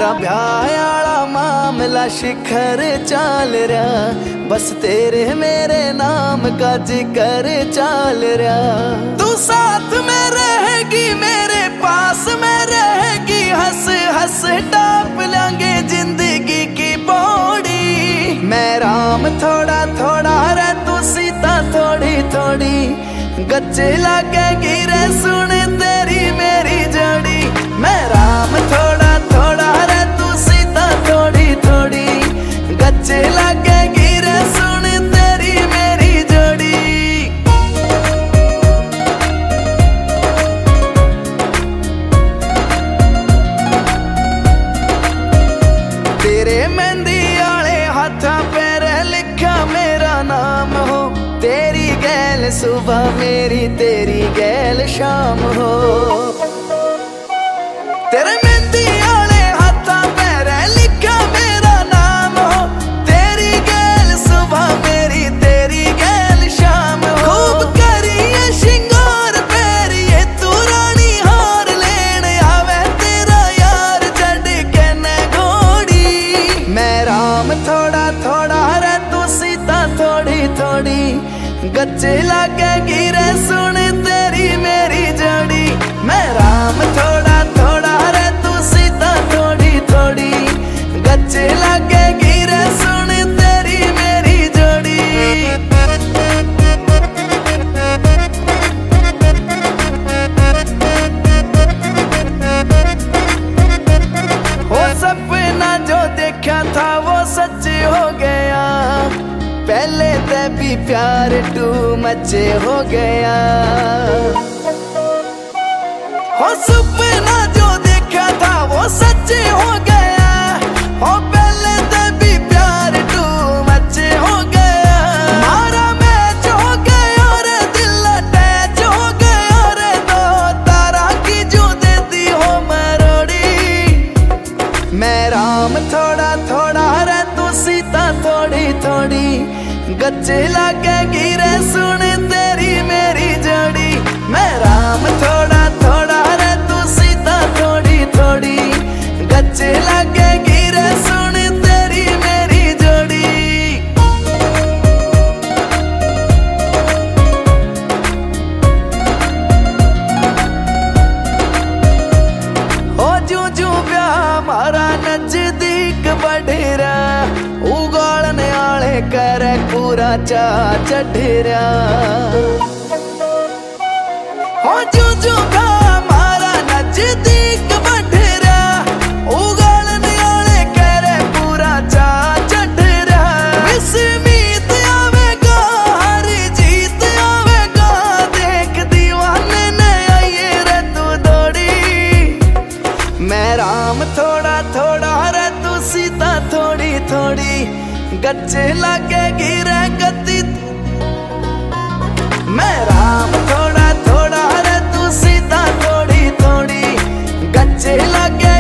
यारा ब्याह आला मामला शिखर चाल रहा, बस तेरे मेरे नाम का जिक्र चाल रहा। तू साथ में रहेगी मेरे पास में रहेगी, हंस हंस टाप लेंगे जिंदगी की पौड़ी। मैं राम थोड़ा थोड़ा रे तू सीता थोड़ी थोड़ी, गच्चे लागेगी रे सुन तेरी मेरी जोड़ी। मैं राम थोड़ा थोड़ा रे तू सीता थोड़ी थोड़ी, गच्चे लागेगी रे सुन तेरी मेरी जोड़ी। तेरे मेहंदी आले हाथा पैरे लिखा मेरा नाम हो, तेरी गैल सुबह मेरी तेरी गैल शाम हो। तेरे मेहंदी आले हाथा पैरे लिखा मेरा नाम हो, तेरी गैल सुबह मेरी तेरी गैल शाम हो। खूब करिए शिंगार पैरिए तू रानी हार लेन आवे तेरा यार चढ़ के न घोड़ी। मैं राम थोड़ा थोड़ा रे तू सीता थोड़ी थोड़ी, गच्चे लागेगी रे सुन तेरी मेरी जोड़ी। मैं राम थोड़ा थोड़ा रे तू सीता थोड़ी थोड़ी, गच्चे लागेगी रे सुन तेरी मेरी जोड़ी। वो सपना जो देखा था वो सच हो गया, पहले ते भी प्यार टू मचे हो गया। हो सपना जो देखा था वो सच हो गया, हो पहले ते भी प्यार टू मचे हो गया। हमारा मैच हो गया रे दिल अटैच हो गया रे, दो तारा की जो देती हो मरोड़ी। मैं राम थोड़ा थोड़ा रे तू सीता थोड़ी थोड़ी, गच्चे लागेगी रे सुन तेरी मेरी जोड़ी। मैं राम थोड़ा थोड़ा रे तू सीता थोड़ी थोड़ी, गच्चे लागेगी रे सुन तेरी मेरी जोड़ी। हो जू जू ब्याह हमारा नजदीक बढ़ रहा, उगाड़ने आले करे पूरा चा चढ़ रहा। हो जू जू ब्याह हमारा नजदीक बढ़ रहा, उगाड़ने आले करे पूरा चा चढ़ रहा। विस्मित आवेगा हर जीत आवेगा, देख दीवाने ने आइए रे तू दौड़ी। मैं राम थोड़ा थोड़ा रे तू सीता थोड़ी थोड़ी, गच्चे लागेगी रे गति। मैं राम थोड़ा थोड़ा रे तू सीता थोड़ी थोड़ी, गच्चे लागे